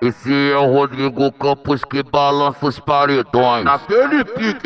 Esse é o Rodrigo Campos que balança os paredões. Naquele pique.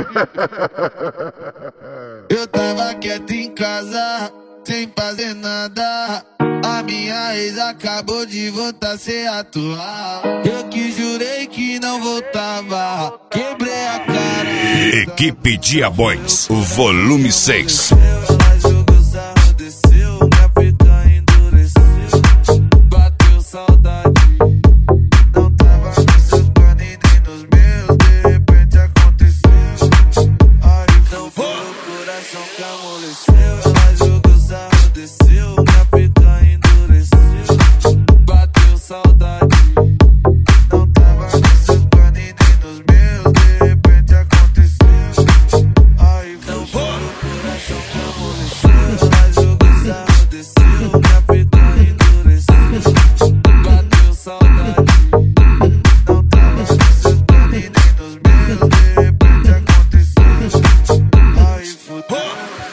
Eu tava quieto em casa, sem fazer nada. A minha ex acabou de voltar sem atuar. Eu que jurei que não voltava, quebrei a cara. Equipe Diabões, o volume 6. Ela jogou sarro, desceu, minha pica endureceu. Bateu saudade, não tava nos seus planos nem nos meus. De repente aconteceu, aí não foi o coração que amoleceu. Ela jogou sarro, desceu, minha pica endureceu. Bateu saudade, não tava nos seus planos nem nos meus. De repente aconteceu, aí não foi o coração que amoleceu. Ela jogou sarro, desceu, minha pica endureceu. Bateu saudade, não tava nos seus planos nem nos meus. De repente aconteceu, aí fudeu.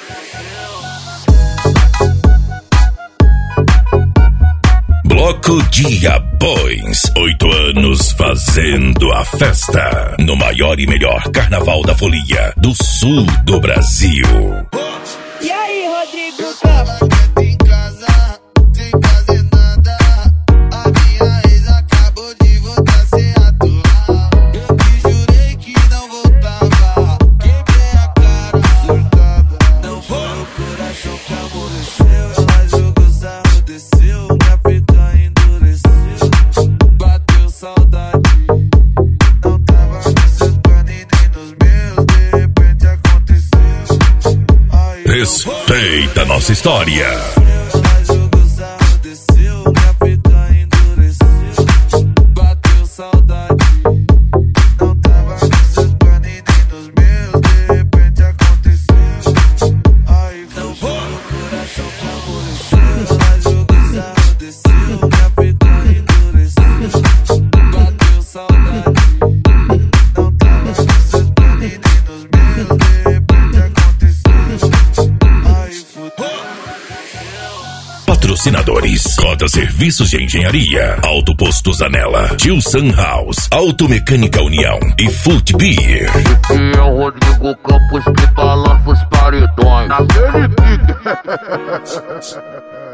Bloco Diabões, 8 anos fazendo a festa no maior e melhor carnaval da folia do sul do Brasil. E aí, Rodrigo Tava Campos? quieto em casa, sem fazer nada. A minha ex acabou de voltar sem atuar. Eu que jurei que não voltava, quebrei a cara, surtada. Não foi o coração que amoleceu. Ela jogou sarro, desceu, minha pica endureceu. Bateu saudade, não tava nos seus planos nem nos meus. De repente aconteceu, aí Respeita nossa história. ela jogou sarro, desceu, minha pica endureceu. Bateu saudade, não tava nos seus planos nem nos meus. De repente aconteceu, aí não foi o coração que amoleceu. Ela jogou sarro, desceu, minha pica endureceu. Bateu saudade, não tava nos seus planos nem nos meus. De repente aconteceu, aí fudeu. Patrocinadores: Coda Serviços de Engenharia, Auto Posto Zanella, Tio Sun House, Automecânica União e Foot Beer. Esse é o Rodrigo Campos que balança os paredões. Naquele pique.